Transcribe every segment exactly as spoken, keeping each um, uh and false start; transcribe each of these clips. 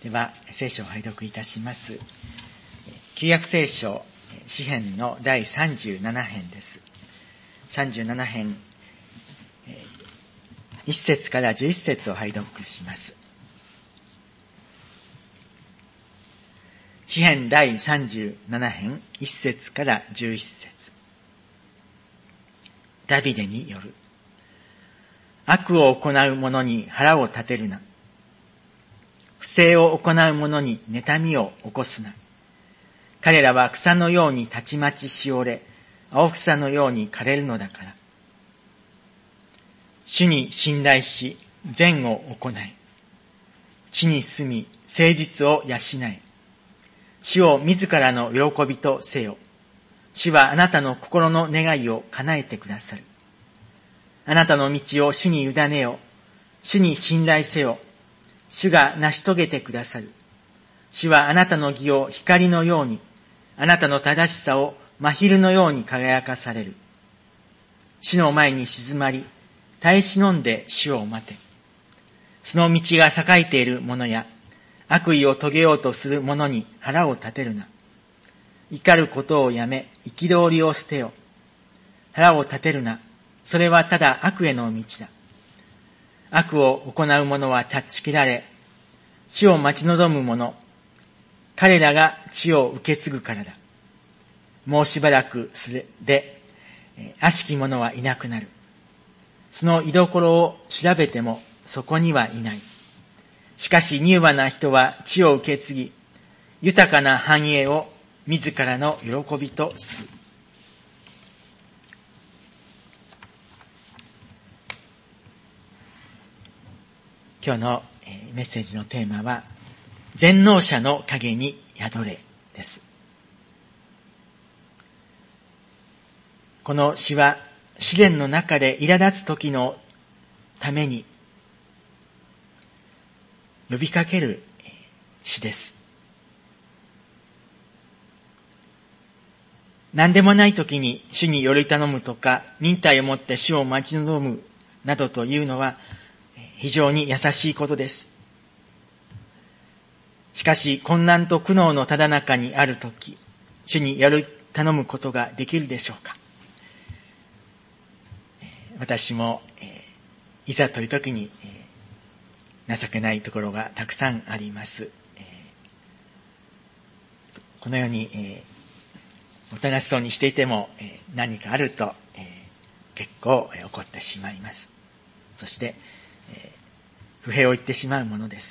では、聖書を拝読いたします。旧約聖書、詩編のだいさんじゅうなな編です。さんじゅうなな編、いち節からじゅういち節を拝読します。詩編だいさんじゅうなな編、いち節からじゅういち節。ダビデによる。悪を行う者に腹を立てるな。不正を行う者に妬みを起こすな。彼らは草のようにたちまちしおれ、青草のように枯れるのだから。主に信頼し、善を行え。地に住み、誠実を養え。主を自らの喜びとせよ。主はあなたの心の願いを叶えてくださる。あなたの道を主に委ねよ。主に信頼せよ。主が成し遂げてくださる。主はあなたの義を光のように、あなたの正しさを真昼のように輝かされる。主の前に静まり、耐え忍んで主を待て。その道が栄えている者や、悪意を遂げようとする者に腹を立てるな。怒ることをやめ、憤りを捨てよ。腹を立てるな。それはただ悪への道だ。悪を行う者は断ち切られ、死を待ち望む者、彼らが地を受け継ぐからだ。もうしばらくすで、悪しき者はいなくなる。その居所を調べてもそこにはいない。しかし柔和な人は地を受け継ぎ、豊かな繁栄を自らの喜びとする。今日のメッセージのテーマは、全能者の影に宿れです。この詩は試練の中で苛立つ時のために呼びかける詩です。何でもない時に主により頼むとか、忍耐をもって主を待ち望むなどというのは非常に優しいことです。しかし困難と苦悩のただ中にあるとき、主により頼むことができるでしょうか。私も、えー、いざというときに、えー、情けないところがたくさんあります。えー、このように、えー、おとなしそうにしていても、えー、何かあると、えー、結構、えー、怒ってしまいます。そして、えー、不平を言ってしまうものです。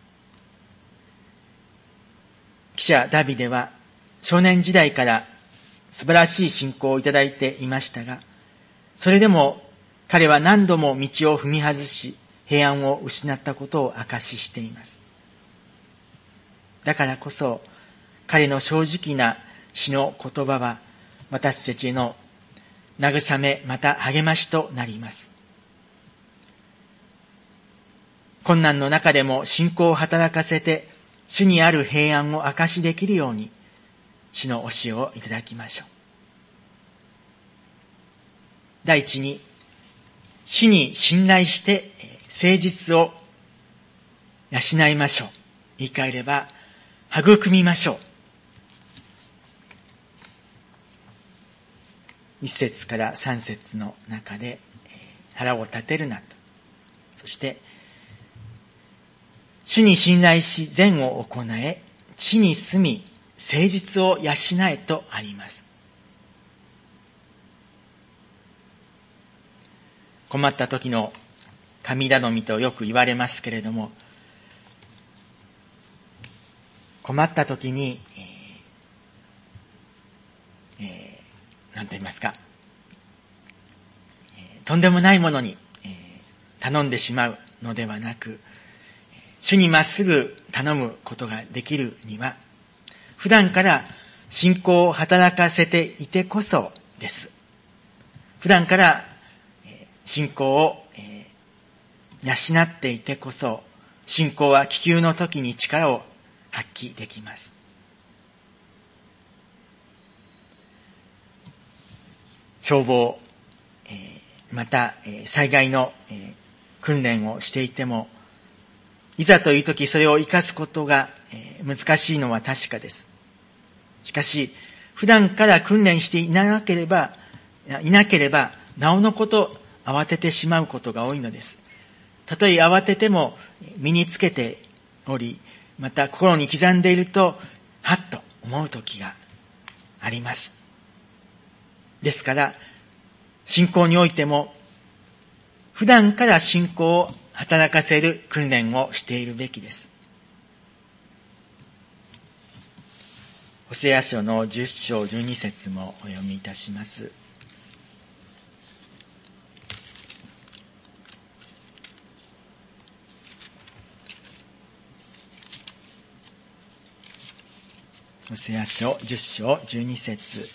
記者ダビデは少年時代から素晴らしい信仰をいただいていましたが、それでも彼は何度も道を踏み外し、平安を失ったことを証ししています。だからこそ彼の正直な詩の言葉は私たちへの慰めまた励ましとなります。困難の中でも信仰を働かせて主にある平安を証しできるように主の教えをいただきましょう。第一に、主に信頼して誠実を養いましょう。言い換えれば育みましょう。一節から三節の中で腹を立てるなと、そして主に信頼し善を行え、地に住み誠実を養えとあります。困った時の神頼みとよく言われますけれども、困った時に、えーえー、なんと言いますか、えー、とんでもないものに、えー、頼んでしまうのではなく、主にまっすぐ頼むことができるには、普段から信仰を働かせていてこそです。普段から信仰を養っていてこそ、信仰は危急の時に力を発揮できます。消防、また災害の訓練をしていても、 いざという時それを生かすことが難しいのは確かです。しかし、普段から訓練していなければ、いなければ、なおのこと慌ててしまうことが多いのです。たとえ慌てても身につけており、また心に刻んでいると、はっと思う時があります。ですから、信仰においても、普段から信仰を働かせる訓練をしているべきです。ホセア書のじゅっ章じゅうに節もお読みいたします。ホセア書じゅっ章じゅうに節。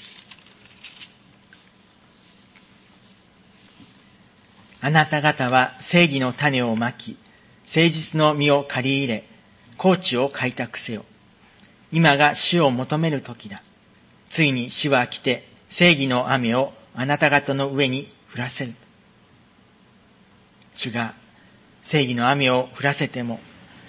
あなた方は正義の種をまき、誠実の実を刈り入れ、高地を開拓せよ。今が主を求める時だ。ついに主は来て、正義の雨をあなた方の上に降らせる。主が正義の雨を降らせても、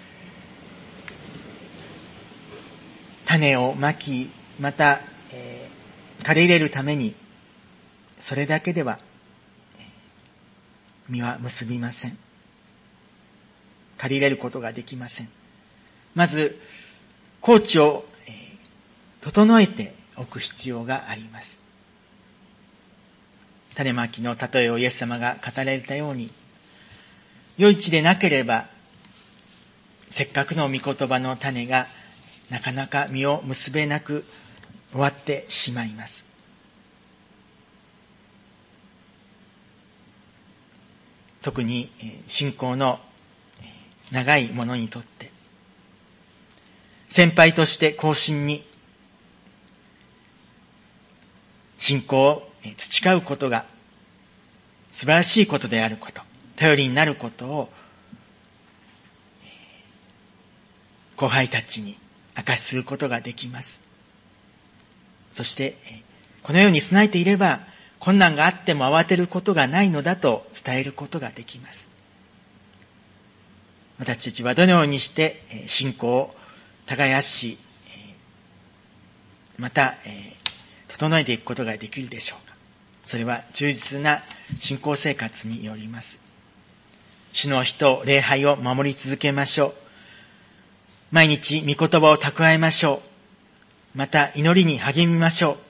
種をまき、また、えー、刈り入れるために、それだけでは、実は結びません。刈り入れることができません。まず、高地を、えー、整えておく必要があります。種まきの例えをイエス様が語られたように、良い地でなければ、せっかくの御言葉の種がなかなか実を結べなく終わってしまいます。特に信仰の長い者にとって、先輩として後進に信仰を培うことが素晴らしいことであること、頼りになることを後輩たちに明かしすることができます。そしてこのように備えていれば困難があっても慌てることがないのだと伝えることができます。私たちはどのようにして信仰を耕し、また整えていくことができるでしょうか。それは忠実な信仰生活によります。主の日と礼拝を守り続けましょう。毎日御言葉を蓄えましょう。また祈りに励みましょう。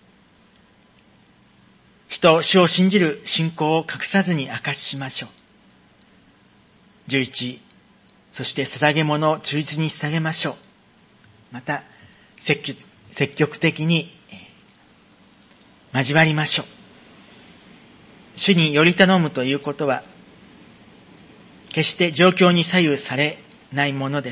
人、主を信じる信仰を隠さずに明かししましょう。じゅういち、そして捧げ物を忠実に捧げましょう。また、積極的に交わりましょう。主により頼むということは、決して状況に左右されないものです。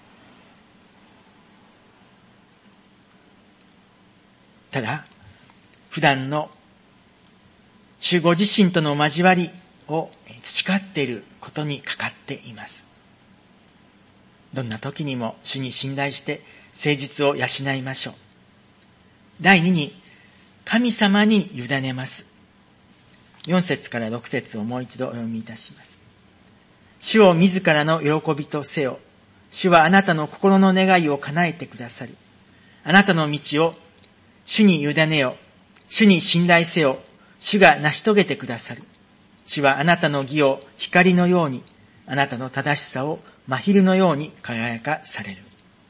ただ、普段の主ご自身との交わりを培っていることにかかっています。どんな時にも主に信頼して誠実を養いましょう。第二に、神様に委ねます。よん節からろく節をもう一度お読みいたします。主を自らの喜びとせよ。主はあなたの心の願いを叶えてくださる。あなたの道を主に委ねよ。主に信頼せよ。主が成し遂げてくださる。主はあなたの義を光のように、あなたの正しさを真昼のように輝かされる。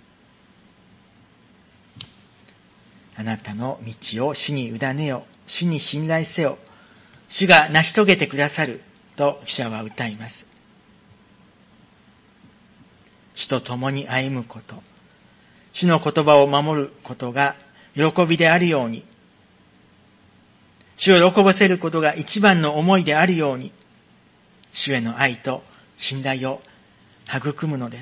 あなたの道を主に委ねよ。主に信頼せよ。主が成し遂げてくださる。と記者は歌います。主と共に歩むこと。主の言葉を守ることが喜びであるように、主を喜ばせることが一番の思いであるように、主への愛と信頼を育むのです。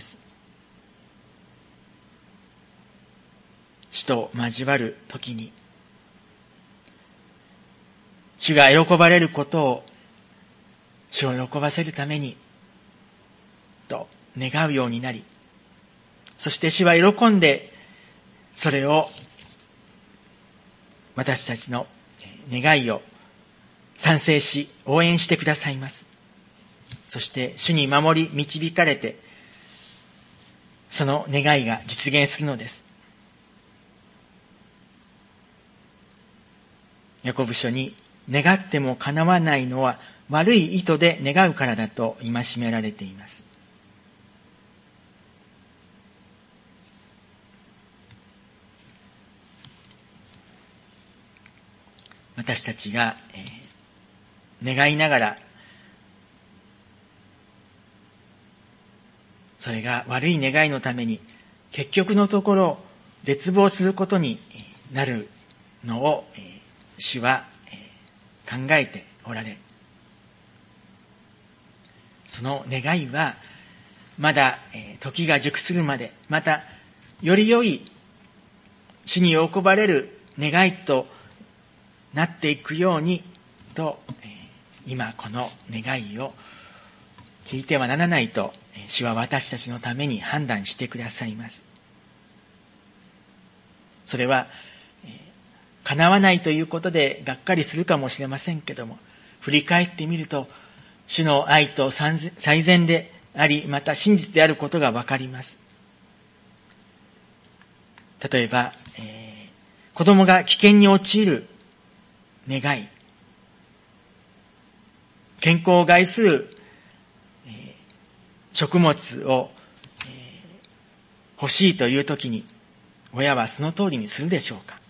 主と交わるときに、主が喜ばれることを、主を喜ばせるために、と願うようになり、そして主は喜んで、それを私たちの願いを賛成し応援してくださいます。そして主に守り導かれてその願いが実現するのです。ヤコブ書に、願っても叶わないのは悪い意図で願うからだと戒められています。私たちが、えー、願いながら、それが悪い願いのために結局のところ絶望することになるのを、えー、主は、えー、考えておられ、その願いはまだ、えー、時が熟するまで、またより良い主に喜ばれる願いとなっていくようにと、えー、今この願いを聞いてはならないと、えー、主は私たちのために判断してくださいます。それは、えー、叶わないということでがっかりするかもしれませんけども、振り返ってみると主の愛と最善であり、また真実であることがわかります。例えば、えー、子供が危険に陥る願い、健康を害する、えー、食物を、えー、欲しいというときに、親はその通りにするでしょうか。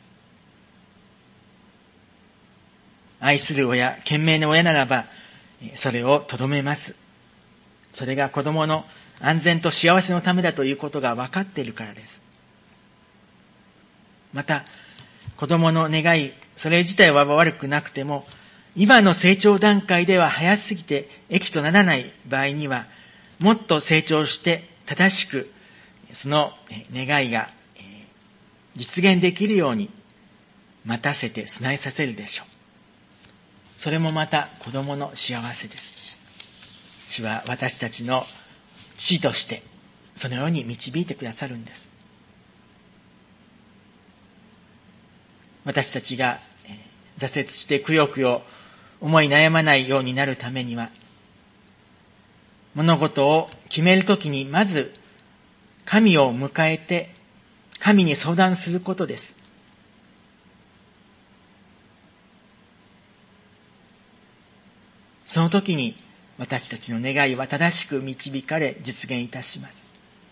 愛する親、賢明な親ならば、それをとどめます。それが子供の安全と幸せのためだということが分かっているからです。また、子供の願い、それ自体は悪くなくても、今の成長段階では早すぎて益とならない場合には、もっと成長して正しく、その願いが実現できるように待たせて備えさせるでしょう。それもまた子供の幸せです。主は私たちの父としてそのように導いてくださるんです。私たちが挫折してくよくよ思い悩まないようになるためには、物事を決めるときにまず神を迎えて神に相談することです。その時に私たちの願いは正しく導かれ実現いたします。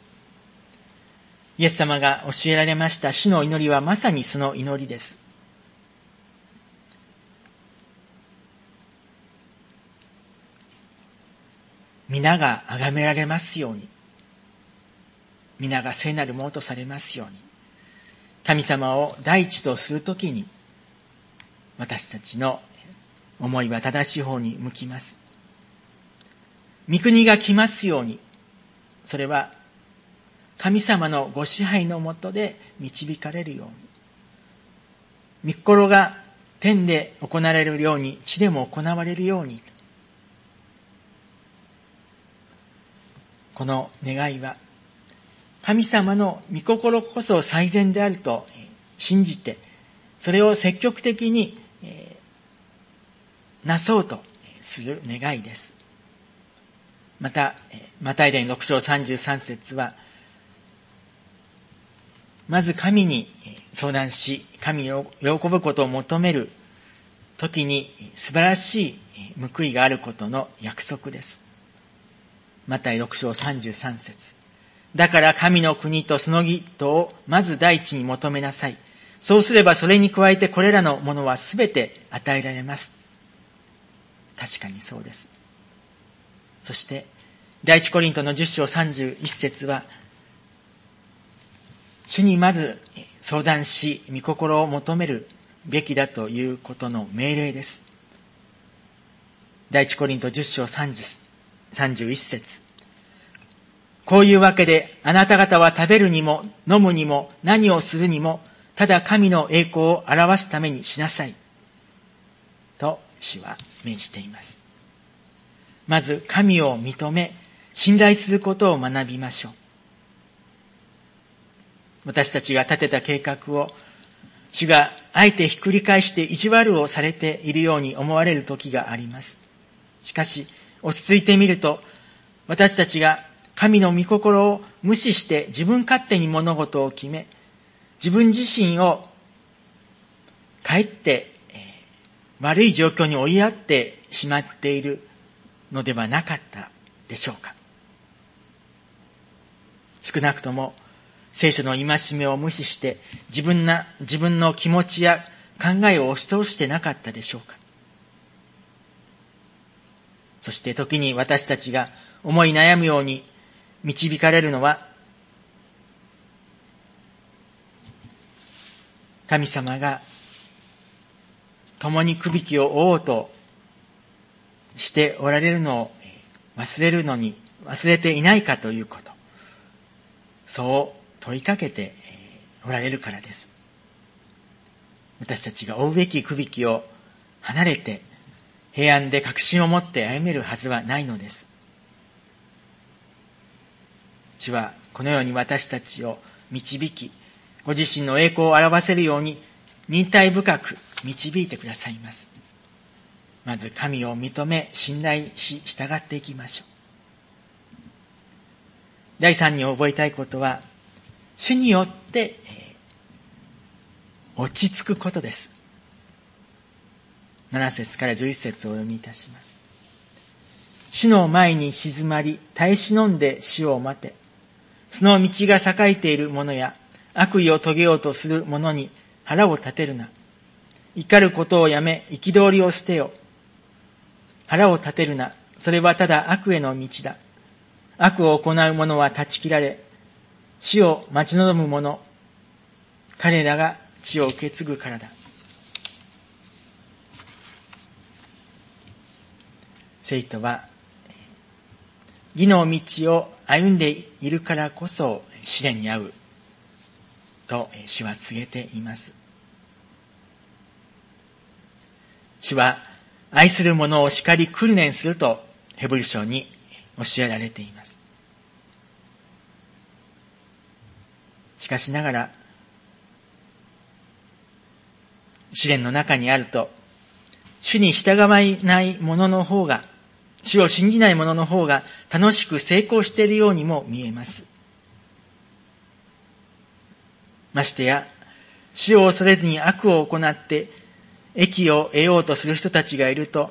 イエス様が教えられました主の祈りはまさにその祈りです。皆が崇められますように、皆が聖なるものとされますように、神様を第一とするときに私たちの思いは正しい方に向きます。御国が来ますように、それは神様のご支配のもとで導かれるように、御心が天で行われるように地でも行われるように、この願いは神様の御心こそ最善であると信じて、それを積極的になそうとする願いです。また、マタイ伝ろく章さんじゅうさん節は、まず神に相談し、神を喜ぶことを求めるときに素晴らしい報いがあることの約束です。マタイろく章さんじゅうさん節。だから神の国とその義とをまず第一に求めなさい。そうすればそれに加えてこれらのものはすべて与えられます。確かにそうです。そして第一コリントのじゅっ章さんじゅういち節は、主にまず相談し御心を求めるべきだということの命令です。第一コリントじゅっ章さんじゅういち節。こういうわけであなた方は食べるにも飲むにも何をするにもただ神の栄光を表すためにしなさいと主は命じています。まず神を認め信頼することを学びましょう。私たちが立てた計画を主があえてひっくり返して意地悪をされているように思われる時があります。しかし落ち着いてみると、私たちが神の御心を無視して自分勝手に物事を決め、自分自身をかえって、えー、悪い状況に追いやってしまっているのではなかったでしょうか。少なくとも聖書の戒めを無視して自分な、自分の気持ちや考えを押し通してなかったでしょうか。そして時に私たちが思い悩むように導かれるのは、神様が共にくびきを負おうとしておられるのを忘れるのに忘れていないかということ、そう問いかけておられるからです。私たちが負うべきくびきを離れて平安で確信を持って歩めるはずはないのです。主はこのように私たちを導き、ご自身の栄光を表せるように忍耐深く導いてくださいます。まず神を認め信頼し従っていきましょう。第三に覚えたいことは、主によって、えー、落ち着くことです。なな節からじゅういち節をお読みいたします。主の前に静まり、耐え忍んで主を待て。その道が栄えている者や悪意を遂げようとする者に腹を立てるな。怒ることをやめ、憤りを捨てよ。腹を立てるな。それはただ悪への道だ。悪を行う者は断ち切られ、死を待ち望む者、彼らが地を受け継ぐからだ。生徒は義の道を歩んでいるからこそ試練に遭うと主は告げています。主は愛する者を叱り訓練するとヘブル書に教えられています。しかしながら試練の中にあると、主に従わない者の方が、主を信じない者の方が楽しく成功しているようにも見えます。ましてや、主を恐れずに悪を行って益を得ようとする人たちがいると、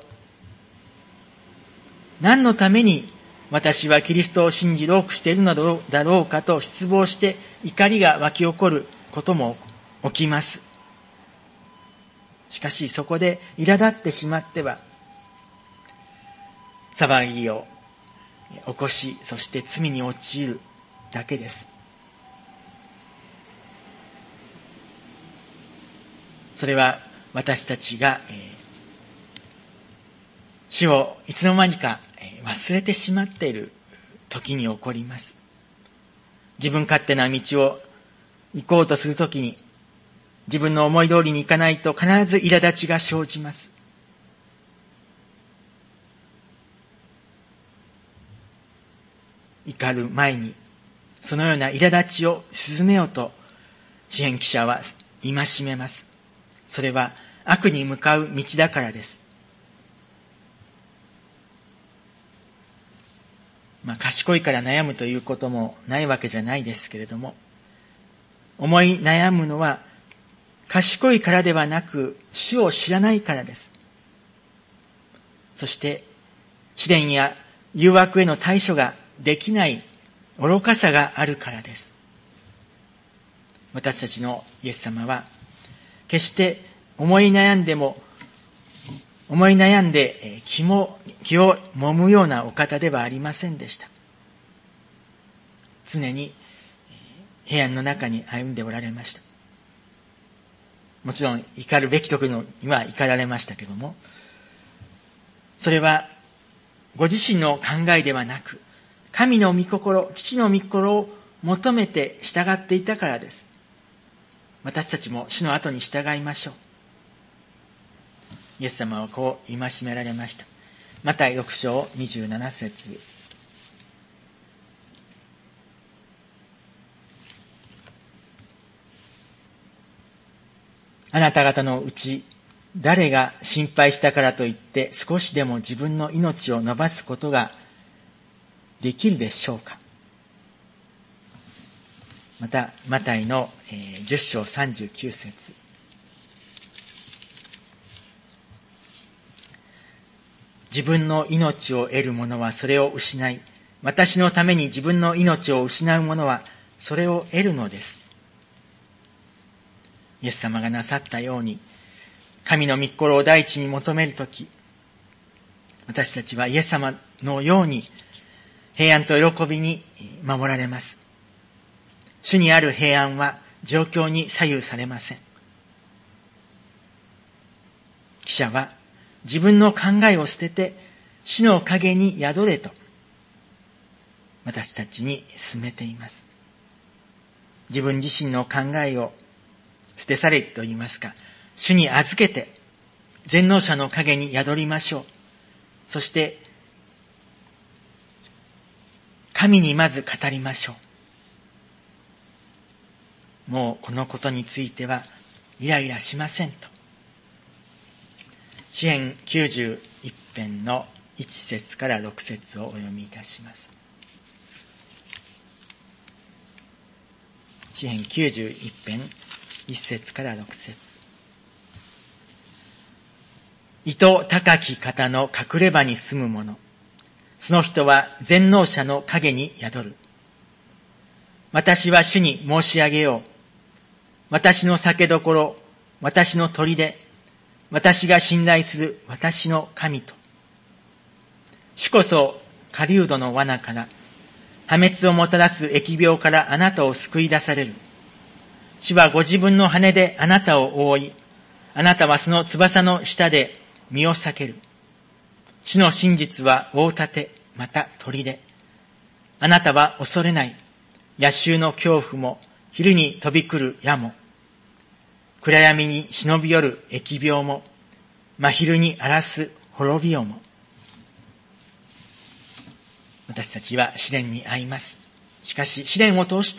何のために私はキリストを信じ多くしているのだろうかと失望して怒りが湧き起こることも起きます。しかしそこで苛立ってしまっては、騒ぎを起こし、そして罪に陥るだけです。それは私たちが、えー、主をいつの間にか忘れてしまっている時に起こります。自分勝手な道を行こうとするときに、自分の思い通りにいかないと必ず苛立ちが生じます。怒る前に、そのような苛立ちを鎮めようと、詩編記者は戒めます。それは悪に向かう道だからです。まあ、賢いから悩むということもないわけじゃないですけれども、思い悩むのは賢いからではなく、主を知らないからです。そして試練や誘惑への対処ができない愚かさがあるからです。私たちのイエス様は決して思い悩んでも思い悩んで気も気を揉むようなお方ではありませんでした。常に平安の中に歩んでおられました。もちろん怒るべき時には怒られましたけども、それはご自身の考えではなく、神の御心、父の御心を求めて従っていたからです。私たちも主の後に従いましょう。イエス様はこう戒められました。マタイろく章にじゅうなな節。あなた方のうち誰が心配したからといって少しでも自分の命を伸ばすことができるでしょうか。 またマタイのじゅっ章さんじゅうきゅう節、自分の命を得る者はそれを失い、私のために自分の命を失う者はそれを得るのです。イエス様がなさったように、神の御心を第一に求めるとき、私たちはイエス様のように平安と喜びに守られます。主にある平安は状況に左右されません。記者は自分の考えを捨てて主の影に宿れと私たちに勧めています。自分自身の考えを捨て去れと言いますか、主に預けて全能者の影に宿りましょう。そして神にまず語りましょう。もうこのことについてはイライラしませんと。詩編きゅうじゅういち編のいち節からろく節をお読みいたします。詩編きゅうじゅういち編いち節からろく節。糸高き方の隠れ場に住む者、その人は全能者の影に宿る。私は主に申し上げよう。私の酒どころ、私の砦、私が信頼する私の神と。主こそ狩人の罠から、破滅をもたらす疫病からあなたを救い出される。主はご自分の羽であなたを覆い、あなたはその翼の下で身を避ける。主の真実は大盾、また砦。あなたは恐れない。野襲の恐怖も、昼に飛び来る矢も、暗闇に忍び寄る疫病も、真昼に荒らす滅びよも。私たちは試練に遭います。しかし試練を通して、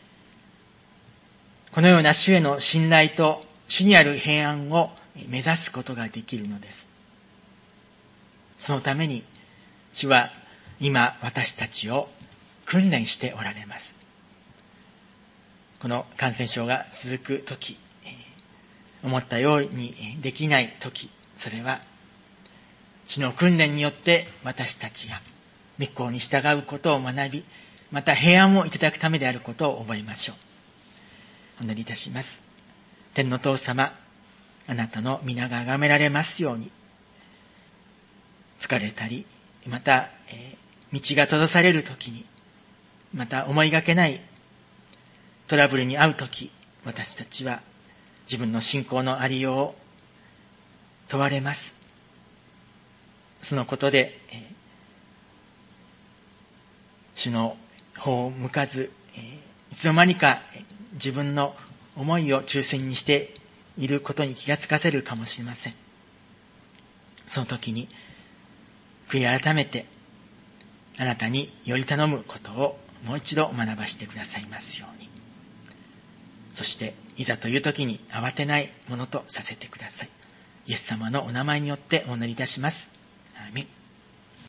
このような主への信頼と主にある平安を目指すことができるのです。そのために主は今私たちを訓練しておられます。この感染症が続くとき、思ったようにできないとき、それは主の訓練によって私たちが御心に従うことを学び、また平安をいただくためであることを覚えましょう。お祈りいたします。天の父様、あなたの皆が崇められますように、疲れたり、また、えー、道が閉ざされるときに、また思いがけないトラブルに遭うとき、私たちは自分の信仰のありようを問われます。そのことで、えー、主の方を向かず、えー、いつの間にか自分の思いを中心にしていることに気がつかせるかもしれません。その時に悔い改めてあなたにより頼むことをもう一度学ばせてくださいますように。そしていざという時に慌てないものとさせてください。イエス様のお名前によってお祈りいたします。アーメン。